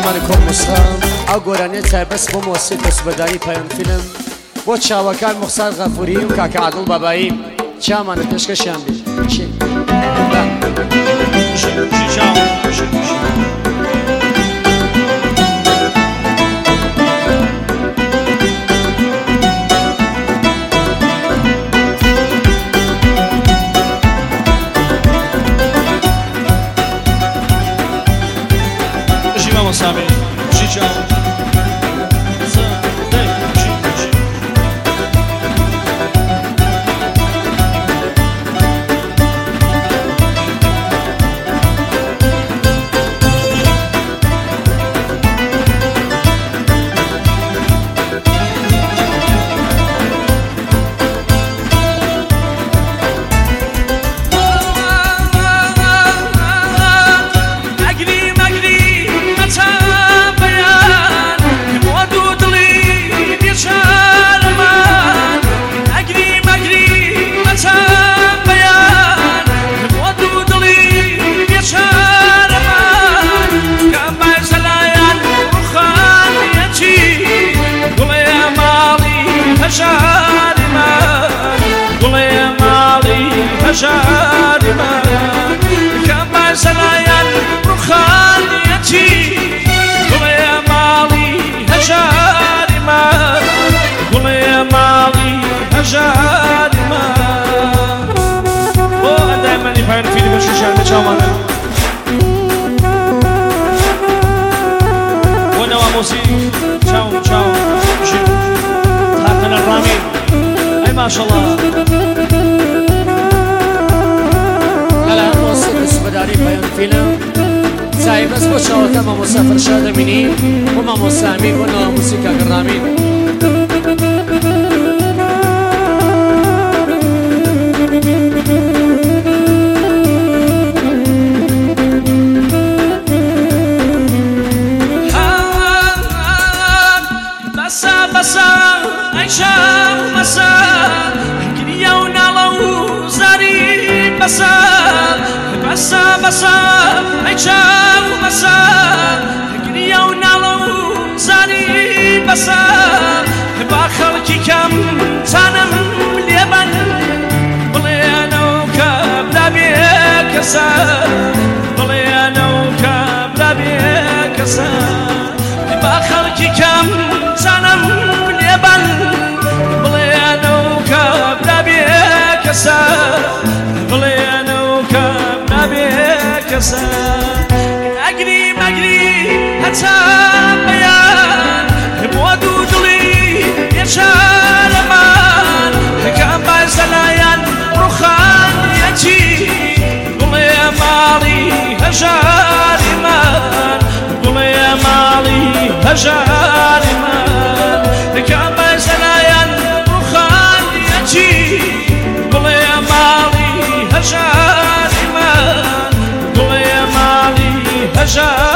چامانی کۆمسخام ئەو گۆرانیە تایبەت بۆ مۆسیقی دەستبەرداری پایان فیلم بۆ چاوەکان مختار غەفوری و کاکە عادڵ بابایی چامانە پێشکەشیان بێ Vamos a ver, chichao. شارما كما زلايان روحانيتي قول يا مالي هجارما قول يا مالي هجارما وانا دائما يفعل فيني بالشجاعة جامانا وانا وموسيقى تشاو تشاو حقنا الرامين اي ما شاء الله داری پایان فیلم سعی بس با شاهد ما مسافر شده مینی و ما مسامی و نا موسیقی گرامین بسا بسا عيشا مسا كنيونا لو زاري بسا بسا بسا عيشا مسا كنيونا لو زاري بسا باخلكي كم تنم ليبن بليانو كبلا بيكسا بليانو كبلا بيكسا باخلكي كم تنم ليبن بليانو كبلا بيكسا بليانو كبلا بيكسا أجري مجري حتى بيان بودو دلي يشال مان كم بزلايان روخان يجي قل يا مالي هجاري مان قل يا مالي هجاري مان كم بزلايان روخان يجي قل يا مالي هجاري مان قل يا مالي هجاري